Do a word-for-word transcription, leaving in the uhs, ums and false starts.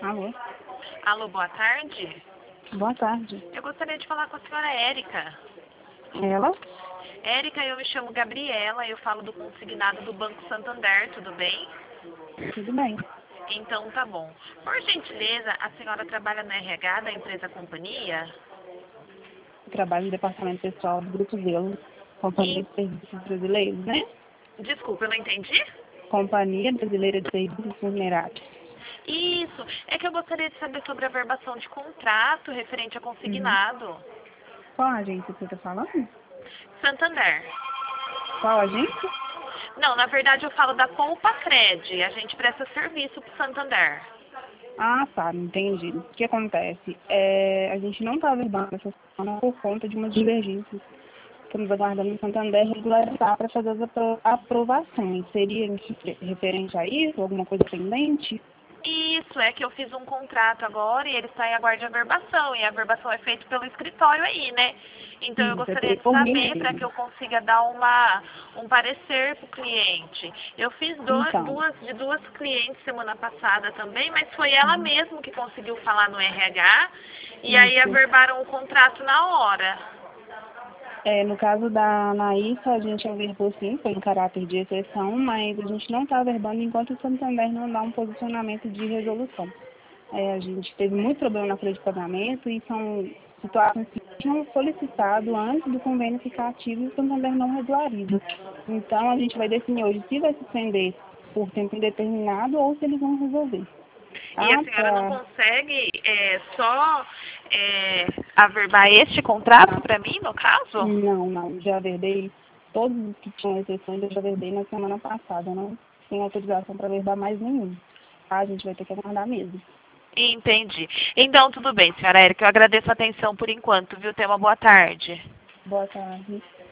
Alô? Alô, boa tarde. Boa tarde. Eu gostaria de falar com a senhora Érica. Ela? Érica, eu me chamo Gabriela, eu falo do consignado do Banco Santander, tudo bem? Tudo bem. Então tá bom. Por gentileza, a senhora trabalha no R H da empresa companhia? Eu trabalho no departamento pessoal do Grupo Zelo, Companhia de Serviços Brasileiros, né? Desculpa, eu não entendi? Companhia Brasileira de Serviços Funerários. Isso, é que eu gostaria de saber sobre a verbação de contrato referente a consignado. Uhum. Qual agência você está falando? Santander. Qual agência? Não, na verdade eu falo da Poupa Cred, a gente presta serviço pro Santander. Ah, tá, entendi. O que acontece? É, a gente não está verbando essa semana por conta de umas divergências. Estamos aguardando o Santander regularizar para fazer as apro- aprovações. Seria referente a isso? Alguma coisa pendente? Isso, é que eu fiz um contrato agora e ele está em aguarde de averbação. E a averbação é feita pelo escritório aí, né? Então eu Sim, você gostaria teria de por mim saber para que mesmo. eu consiga dar uma, um parecer para o cliente. Eu fiz do, Então, duas, de duas clientes semana passada também, mas foi ela uhum, mesma que conseguiu falar no R H e aí isso. averbaram o contrato na hora. É, no caso da Anaísa, a gente averbou sim, foi em caráter de exceção, mas a gente não está averbando enquanto o Santander não dá um posicionamento de resolução. É, a gente teve muito problema na folha de pagamento e são situações que tinham solicitado antes do convênio ficar ativo e o Santander não regulariza. Então, a gente vai definir hoje se vai suspender por tempo indeterminado ou se eles vão resolver. E a Tá? senhora não Pra... consegue é, só é, averbar este contrato para mim, no caso? Não, não, já averbei todos os que tinham exceções, eu já averbei na semana passada, não tem autorização para averbar mais nenhum. Tá? A gente vai ter que aguardar mesmo. Entendi. Então, tudo bem, senhora Érica. Eu agradeço a atenção por enquanto, viu? Tenha uma boa tarde. Boa tarde.